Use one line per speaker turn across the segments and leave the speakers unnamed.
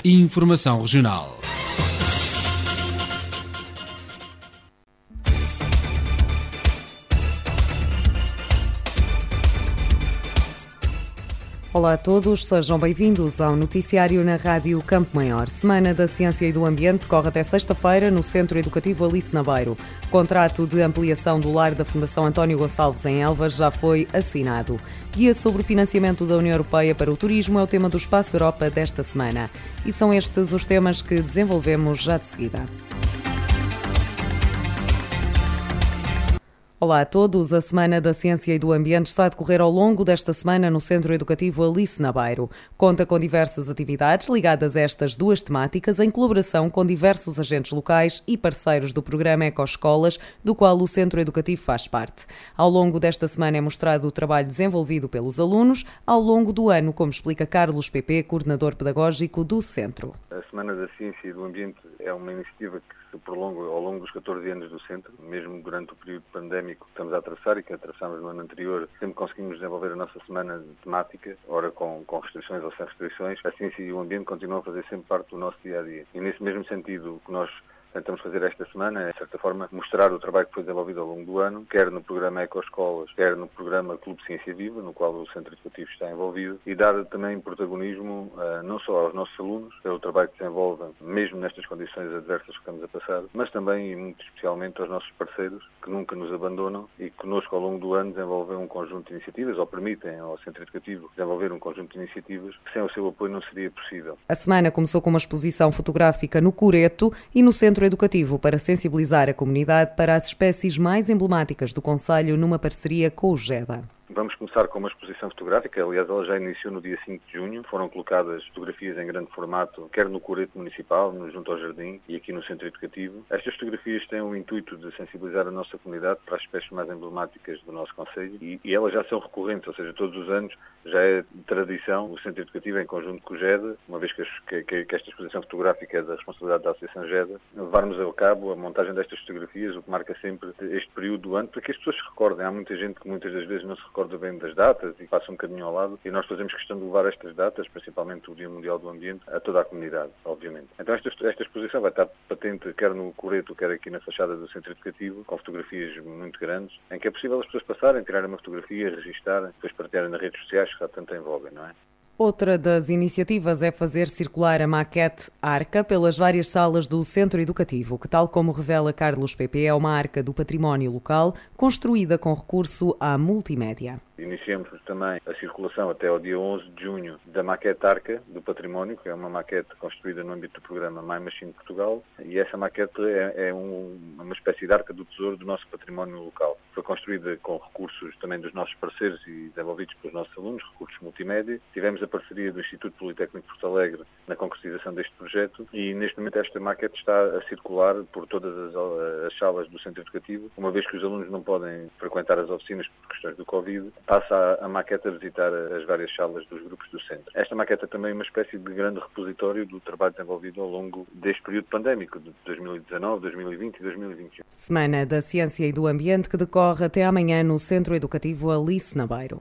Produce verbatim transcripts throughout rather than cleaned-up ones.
Informação Regional.
Olá a todos, sejam bem-vindos ao noticiário na Rádio Campo Maior. Semana da Ciência e do Ambiente decorre até sexta-feira no Centro Educativo Alice Nabeiro. O contrato de ampliação do lar da Fundação António Gonçalves em Elvas já foi assinado. Guia sobre o financiamento da União Europeia para o turismo é o tema do Espaço Europa desta semana. E são estes os temas que desenvolvemos já de seguida. Olá a todos. A Semana da Ciência e do Ambiente está a decorrer ao longo desta semana no Centro Educativo Alice Nabeiro. Conta com diversas atividades ligadas a estas duas temáticas, em colaboração com diversos agentes locais e parceiros do programa Ecoescolas, do qual o Centro Educativo faz parte. Ao longo desta semana é mostrado o trabalho desenvolvido pelos alunos ao longo do ano, como explica Carlos Pepe, coordenador pedagógico do Centro.
A Semana da Ciência e do Ambiente é uma iniciativa que se prolonga ao longo dos catorze anos do Centro, mesmo durante o período pandémico que estamos a atravessar e que atravessámos no ano anterior. Sempre conseguimos desenvolver a nossa semana temática, ora com, com restrições ou sem restrições. A ciência e o ambiente continuam a fazer sempre parte do nosso dia-a-dia. E nesse mesmo sentido, o que nós tentamos fazer esta semana é, de certa forma, mostrar o trabalho que foi desenvolvido ao longo do ano, quer no programa Ecoescolas, quer no programa Clube Ciência Viva, no qual o Centro Educativo está envolvido, e dar também protagonismo uh, não só aos nossos alunos, pelo trabalho que desenvolvem, mesmo nestas condições adversas que estamos a passar, mas também e muito especialmente aos nossos parceiros, que nunca nos abandonam e que conosco ao longo do ano desenvolvem um conjunto de iniciativas, ou permitem ao Centro Educativo desenvolver um conjunto de iniciativas que sem o seu apoio não seria possível.
A semana começou com uma exposição fotográfica no Coreto e no Centro Educativo para sensibilizar a comunidade para as espécies mais emblemáticas do concelho numa parceria com o GEDA.
Vamos começar com uma exposição fotográfica, aliás ela já iniciou no dia cinco de junho, foram colocadas fotografias em grande formato, quer no Coreto Municipal, junto ao Jardim e aqui no Centro Educativo. Estas fotografias têm o intuito de sensibilizar a nossa comunidade para as espécies mais emblemáticas do nosso concelho e, e elas já são recorrentes, ou seja, todos os anos já é tradição o Centro Educativo, em conjunto com o GEDA, uma vez que, que, que esta exposição fotográfica é da responsabilidade da Associação GEDA, levarmos a cabo a montagem destas fotografias, o que marca sempre este período do ano, para que as pessoas se recordem. Há muita gente que muitas das vezes não se recorda bem das datas e passa um bocadinho ao lado, e nós fazemos questão de levar estas datas, principalmente o Dia Mundial do Ambiente, a toda a comunidade, obviamente. Então esta, esta exposição vai estar patente quer no Coreto, quer aqui na fachada do Centro Educativo, com fotografias muito grandes, em que é possível as pessoas passarem, tirarem uma fotografia, registarem, depois partilharem nas redes sociais, que já tanto envolvem, não é?
Outra das iniciativas é fazer circular a maquete Arca pelas várias salas do Centro Educativo, que, tal como revela Carlos Pepe, é uma arca do património local, construída com recurso à multimédia.
Iniciamos também a circulação até ao dia onze de junho da maquete Arca do Património, que é uma maquete construída no âmbito do programa My Machine Portugal, e essa maquete é, é um, uma espécie de arca do tesouro do nosso património local. Foi construída com recursos também dos nossos parceiros e desenvolvidos pelos nossos alunos, recursos multimédia. Tivemos a parceria do Instituto Politécnico de Porto Alegre na concretização deste projeto e neste momento esta maquete está a circular por todas as, as salas do Centro Educativo, uma vez que os alunos não podem frequentar as oficinas por questões do Covid, passa a, a maquete a visitar as várias salas dos grupos do centro. Esta maquete é também uma espécie de grande repositório do trabalho desenvolvido ao longo deste período pandémico, de dois mil e dezanove, dois mil e vinte e dois mil e vinte e um.
Semana da Ciência e do Ambiente que decorre até amanhã no Centro Educativo Alice Nabeiro.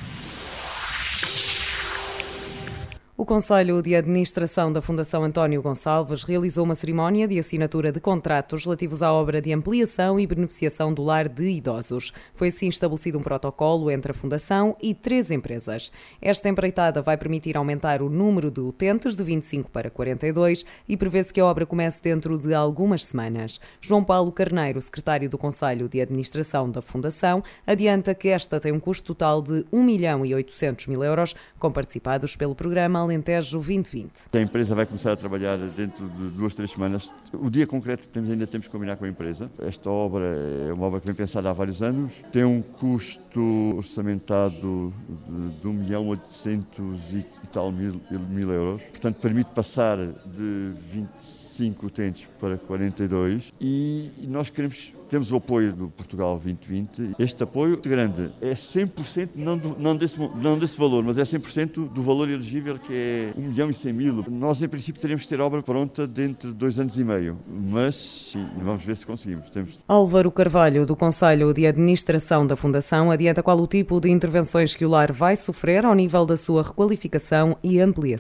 O Conselho de Administração da Fundação António Gonçalves realizou uma cerimónia de assinatura de contratos relativos à obra de ampliação e beneficiação do lar de idosos. Foi assim estabelecido um protocolo entre a Fundação e três empresas. Esta empreitada vai permitir aumentar o número de utentes de vinte e cinco para quarenta e dois e prevê-se que a obra comece dentro de algumas semanas. João Paulo Carneiro, secretário do Conselho de Administração da Fundação, adianta que esta tem um custo total de um milhão e oitocentos mil euros, com participados pelo programa Alentejo vinte vinte.
A empresa vai começar a trabalhar dentro de duas, três semamas. O dia concreto temos, ainda temos que combinar com a empresa. Esta obra é uma obra que vem pensada há vários anos. Tem um custo orçamentado de, de um milhão oitocentos e tal mil, mil euros. Portanto, permite passar de vinte e cinco utentes para quarenta e dois e nós queremos, temos o apoio do Portugal vinte vinte. Este apoio grande é cem por cento, não, do, não, desse, não desse valor, mas é cem por cento do valor elegível, que é um milhão e cem mil. Nós, em princípio, teremos que ter a obra pronta dentro de dois anos e meio, mas sim, vamos ver se conseguimos. Temos...
Álvaro Carvalho, do Conselho de Administração da Fundação, adianta qual o tipo de intervenções que o lar vai sofrer ao nível da sua requalificação e ampliação.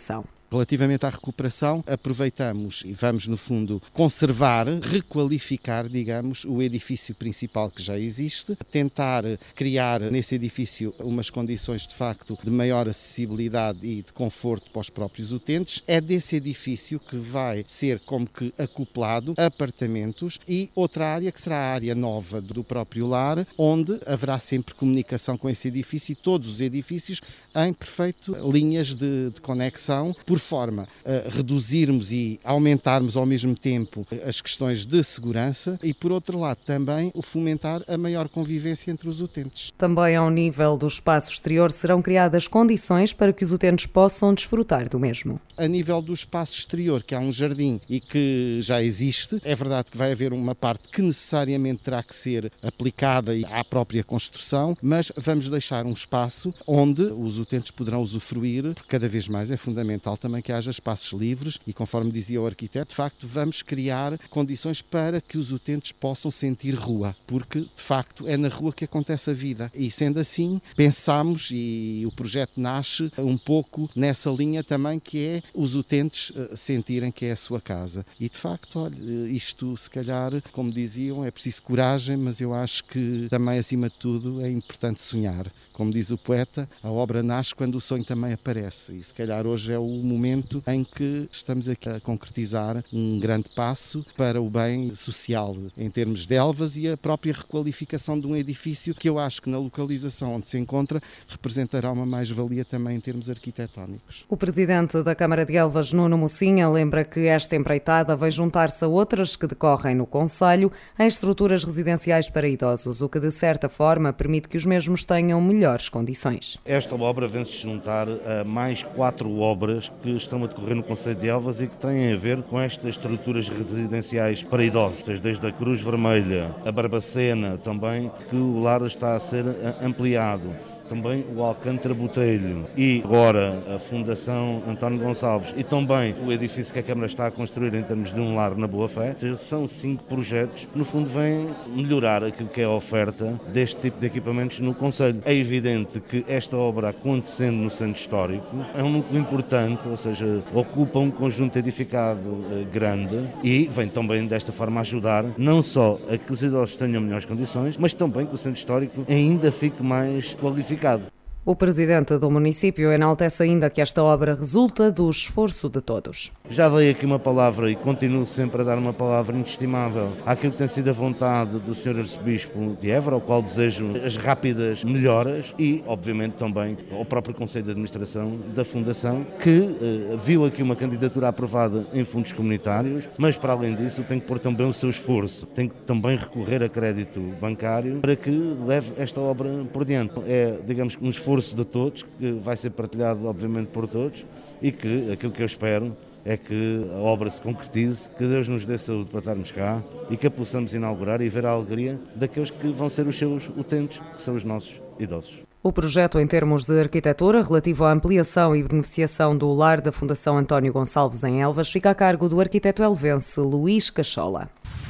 Relativamente à recuperação, aproveitamos e vamos, no fundo, conservar, requalificar, digamos, o edifício principal que já existe, tentar criar nesse edifício umas condições, de facto, de maior acessibilidade e de conforto para os próprios utentes. É desse edifício que vai ser como que acoplado apartamentos e outra área que será a área nova do próprio lar, onde haverá sempre comunicação com esse edifício e todos os edifícios em perfeito linhas de, de conexão, por forma a reduzirmos e aumentarmos ao mesmo tempo as questões de segurança e, por outro lado, também o fomentar a maior convivência entre os utentes.
Também ao nível do espaço exterior serão criadas condições para que os utentes possam desfrutar do mesmo.
A nível do espaço exterior, que há um jardim e que já existe, é verdade que vai haver uma parte que necessariamente terá que ser aplicada à própria construção, mas vamos deixar um espaço onde os utentes poderão usufruir, porque cada vez mais é fundamental também que haja espaços livres e, conforme dizia o arquiteto, de facto vamos criar condições para que os utentes possam sentir rua, porque de facto é na rua que acontece a vida e, sendo assim, pensamos e o projeto nasce um pouco nessa linha também, que é os utentes sentirem que é a sua casa. E de facto, olha, isto se calhar, como diziam, é preciso coragem, mas eu acho que também, acima de tudo, é importante sonhar. Como diz o poeta, a obra nasce quando o sonho também aparece e se calhar hoje é o momento em que estamos aqui a concretizar um grande passo para o bem social em termos de Elvas e a própria requalificação de um edifício que eu acho que na localização onde se encontra representará uma mais-valia também em termos arquitetónicos.
O presidente da Câmara de Elvas, Nuno Mocinha, lembra que esta empreitada vai juntar-se a outras que decorrem no concelho em estruturas residenciais para idosos, o que de certa forma permite que os mesmos tenham melhor melhores condições.
Esta obra vem-se juntar a mais quatro obras que estão a decorrer no concelho de Elvas e que têm a ver com estas estruturas residenciais para idosos, desde a Cruz Vermelha, a Barbacena também, que o lar está a ser ampliado. Também o Alcântara Botelho e agora a Fundação António Gonçalves e também o edifício que a Câmara está a construir em termos de um lar na Boa Fé. São cinco projetos que no fundo vêm melhorar aquilo que é a oferta deste tipo de equipamentos no concelho. É evidente que esta obra acontecendo no centro histórico é um núcleo importante, ou seja, ocupa um conjunto edificado grande e vem também desta forma ajudar não só a que os idosos tenham melhores condições, mas também que o centro histórico ainda fique mais qualificado.
O presidente do município enaltece ainda que esta obra resulta do esforço de todos.
Já dei aqui uma palavra e continuo sempre a dar uma palavra inestimável àquilo que tem sido a vontade do senhor Arcebispo de Évora, ao qual desejo as rápidas melhoras e, obviamente, também ao próprio Conselho de Administração da Fundação, que eh, viu aqui uma candidatura aprovada em fundos comunitários, mas, para além disso, tem que pôr também o seu esforço, tem que também recorrer a crédito bancário para que leve esta obra por diante. É, digamos, um esforço de todos, que vai ser partilhado obviamente por todos e que aquilo que eu espero é que a obra se concretize, que Deus nos dê saúde para estarmos cá e que a possamos inaugurar e ver a alegria daqueles que vão ser os seus utentes, que são os nossos idosos.
O projeto em termos de arquitetura relativo à ampliação e beneficiação do lar da Fundação António Gonçalves em Elvas fica a cargo do arquiteto elvense Luís Cachola.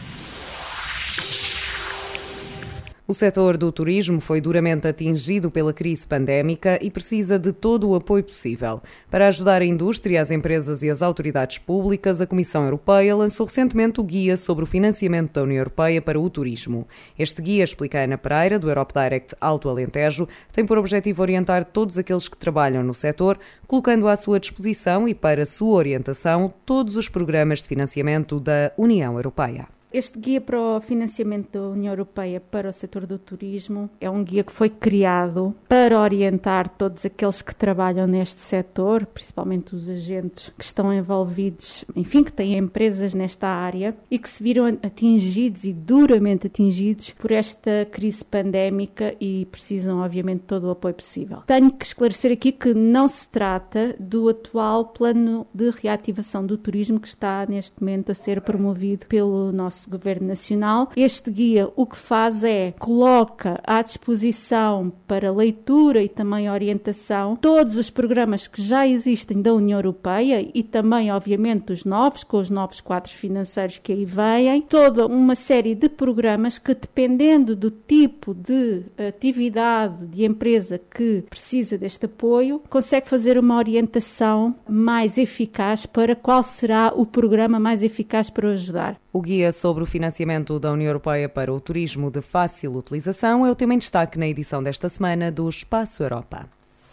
O setor do turismo foi duramente atingido pela crise pandémica e precisa de todo o apoio possível. Para ajudar a indústria, as empresas e as autoridades públicas, a Comissão Europeia lançou recentemente o Guia sobre o Financiamento da União Europeia para o Turismo. Este guia, explica Ana Pereira, do Europe Direct Alto Alentejo, tem por objetivo orientar todos aqueles que trabalham no setor, colocando à sua disposição e para sua orientação todos os programas de financiamento da União Europeia.
Este guia para o financiamento da União Europeia para o setor do turismo é um guia que foi criado para orientar todos aqueles que trabalham neste setor, principalmente os agentes que estão envolvidos, enfim, que têm empresas nesta área e que se viram atingidos e duramente atingidos por esta crise pandémica e precisam, obviamente, de todo o apoio possível. Tenho que esclarecer aqui que não se trata do atual plano de reativação do turismo que está neste momento a ser promovido pelo nosso nosso Governo Nacional. Este guia o que faz é, coloca à disposição para leitura e também orientação todos os programas que já existem da União Europeia e também, obviamente, os novos, com os novos quadros financeiros que aí vêm, toda uma série de programas que, dependendo do tipo de atividade, de empresa que precisa deste apoio, consegue fazer uma orientação mais eficaz para qual será o programa mais eficaz para o ajudar.
O guia sobre o financiamento da União Europeia para o turismo de fácil utilização é o tema em destaque na edição desta semana do Espaço Europa.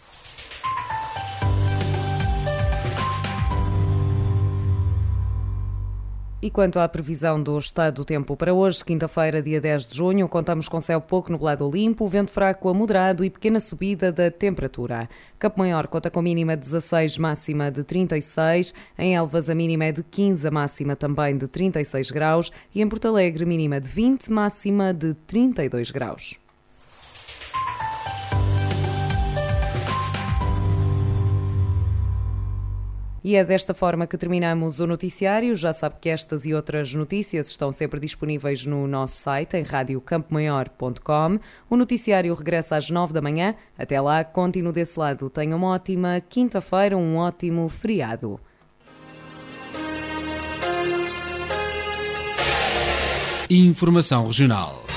E quanto à previsão do estado do tempo para hoje, quinta-feira, dia dez de junho, contamos com céu pouco nublado ou limpo, vento fraco a moderado e pequena subida da temperatura. Campo Maior conta com mínima de dezasseis, máxima de trinta e seis, em Elvas a mínima é de quinze, a máxima também de trinta e seis graus e em Porto Alegre mínima de vinte, máxima de trinta e dois graus. E é desta forma que terminamos o noticiário. Já sabe que estas e outras notícias estão sempre disponíveis no nosso site, em rádio campo maior ponto com. O noticiário regressa às nove da manhã. Até lá, continue desse lado. Tenha uma ótima quinta-feira, um ótimo feriado.
Informação regional.